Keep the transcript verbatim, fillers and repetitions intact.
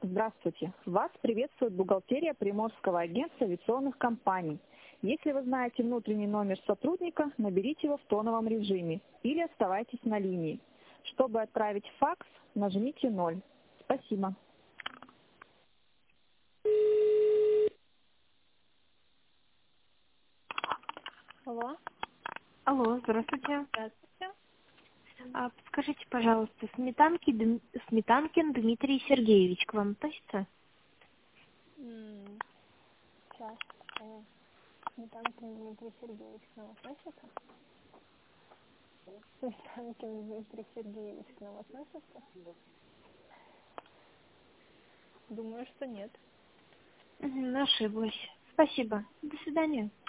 Здравствуйте. Вас приветствует бухгалтерия Приморского агентства авиационных компаний. Если вы знаете внутренний номер сотрудника, наберите его в тоновом режиме или оставайтесь на линии. Чтобы отправить факс, нажмите ноль. Спасибо. Алло. Алло, здравствуйте. Здравствуйте. А, подскажите, пожалуйста, Сметанки, Дм- Сметанкин Дмитрий Сергеевич к вам относится? М, Сейчас. э, Сметанкин Дмитрий Сергеевич к нам относится? Сметанкин Дмитрий Сергеевич к нам относится? Думаю, что нет. Мгм, ошиблась. Спасибо. До свидания.